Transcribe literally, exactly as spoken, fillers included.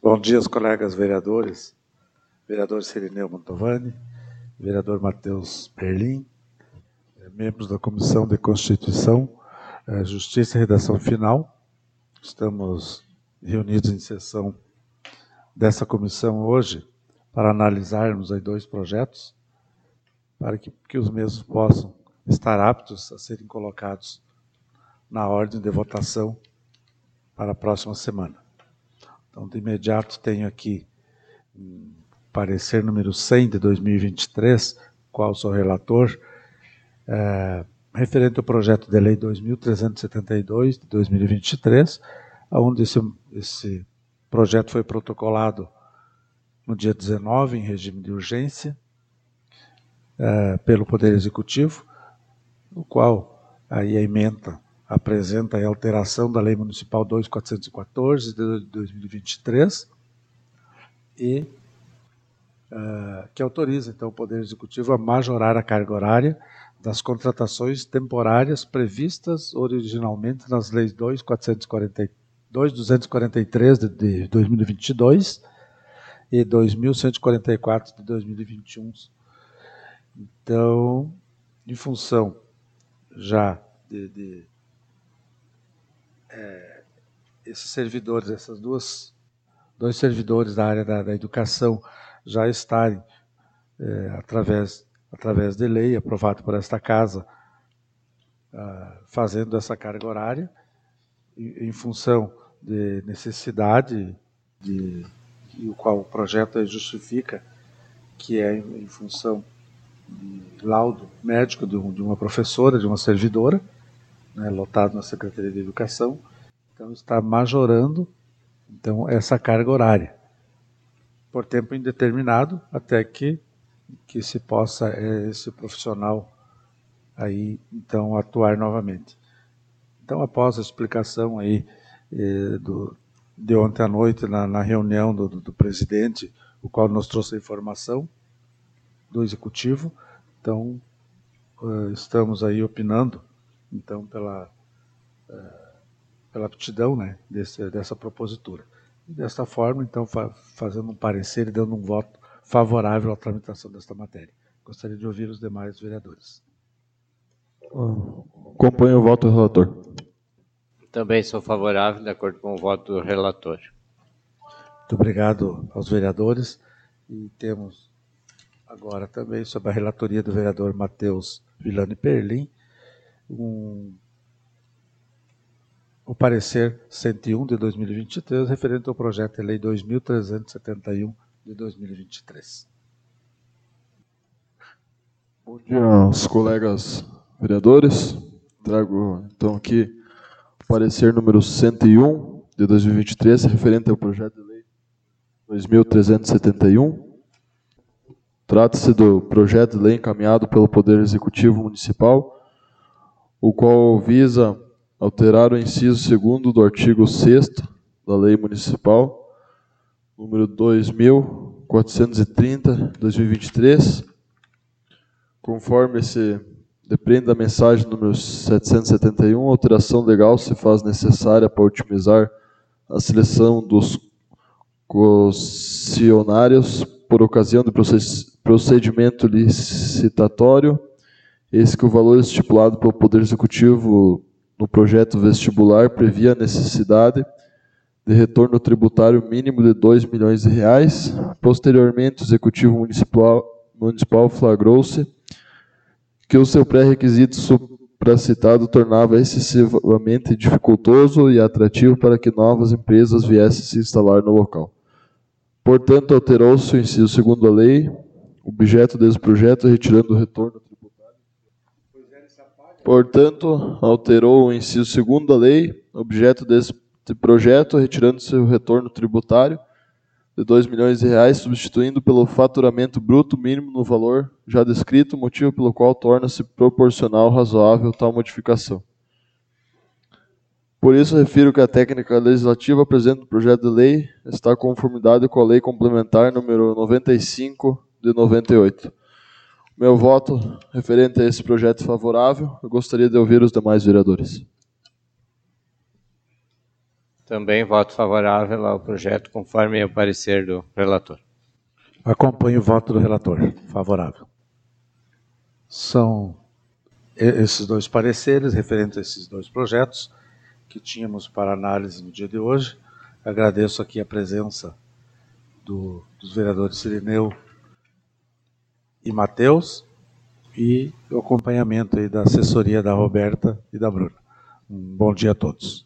Bom dia, colegas vereadores, vereador Cirineu Mantovani, vereador Matheus Perlim, membros da Comissão de Constituição, Justiça e Redação Final. Estamos reunidos em sessão dessa comissão hoje para analisarmos aí dois projetos, para que, que os mesmos possam estar aptos a serem colocados na ordem de votação para a próxima semana. Então, de imediato, tenho aqui um parecer número cem de dois mil e vinte e três, qual sou relator, é, referente ao projeto de lei dois mil trezentos e setenta e dois de dois mil e vinte e três, onde esse, esse projeto foi protocolado no dia dezenove, em regime de urgência, é, pelo Poder Executivo, o qual aí a ementa apresenta a alteração da Lei Municipal dois mil quatrocentos e quatorze de dois mil e vinte e três e uh, que autoriza então o Poder Executivo a majorar a carga horária das contratações temporárias previstas originalmente nas leis dois mil quatrocentos e quarenta e dois, duzentos e quarenta e três de, de dois mil e vinte e dois e dois mil cento e quarenta e quatro de dois mil e vinte e um. Então, em função já de, de É, esses servidores, essas duas, dois servidores da área da, da educação já estarem, é, através, através de lei, aprovado por esta casa, ah, fazendo essa carga horária, em, em função de necessidade, de, e o qual o projeto justifica, que é em, em função de laudo médico de, um, de uma professora, de uma servidora, né, lotado na Secretaria de Educação, então está majorando então, essa carga horária, por tempo indeterminado, até que, que se possa esse profissional aí, então, atuar novamente. Então, após a explicação aí eh, do, de ontem à noite, na, na reunião do, do, do presidente, o qual nos trouxe a informação do Executivo, então, uh, estamos aí opinando, então, pela, uh, pela aptidão, né, desse, dessa propositura. E desta forma, então, fa fazendo um parecer e dando um voto favorável à tramitação desta matéria. Gostaria de ouvir os demais vereadores. Acompanho o voto do relator. Também sou favorável, de acordo com o voto do relator. Muito obrigado aos vereadores. E temos agora também, sob a relatoria do vereador Matheus Villani Perlim, um, o parecer cento e um de dois mil e vinte e três, referente ao projeto de lei dois mil trezentos e setenta e um de dois mil e vinte e três. Bom dia aos colegas vereadores. Trago então aqui o parecer número cento e um de dois mil e vinte e três, referente ao projeto de lei dois mil trezentos e setenta e um. Trata-se do projeto de lei encaminhado pelo Poder Executivo Municipal, o qual visa alterar o inciso segundo do artigo sexto da Lei Municipal, número dois mil quatrocentos e trinta, de dois mil e vinte e três, conforme se depreende da mensagem número setecentos e setenta e um, a alteração legal se faz necessária para otimizar a seleção dos concessionários por ocasião do procedimento licitatório, eis que o valor estipulado pelo Poder Executivo no projeto vestibular previa a necessidade de retorno tributário mínimo de dois milhões de reais. Posteriormente, o Executivo Municipal, municipal flagrou-se que o seu pré-requisito supracitado tornava excessivamente dificultoso e atrativo para que novas empresas viessem se instalar no local. Portanto, alterou-se o inciso segundo da lei, objeto desse projeto, retirando o retorno tributário. Portanto, alterou o inciso segundo da lei, objeto desse projeto, retirando-se o retorno tributário de dois milhões de reais, substituindo pelo faturamento bruto mínimo no valor já descrito, motivo pelo qual torna-se proporcional razoável tal modificação. Por isso, refiro que a técnica legislativa apresenta o projeto de lei está em conformidade com a Lei Complementar número noventa e cinco de noventa e oito. Meu voto referente a esse projeto favorável. Eu gostaria de ouvir os demais vereadores. Também voto favorável ao projeto, conforme o parecer do relator. Acompanho o voto do relator. Favorável. São esses dois pareceres referentes a esses dois projetos que tínhamos para análise no dia de hoje. Agradeço aqui a presença do, dos vereadores Cirineu e Matheus e o acompanhamento aí da assessoria da Roberta e da Bruna. Um bom dia a todos.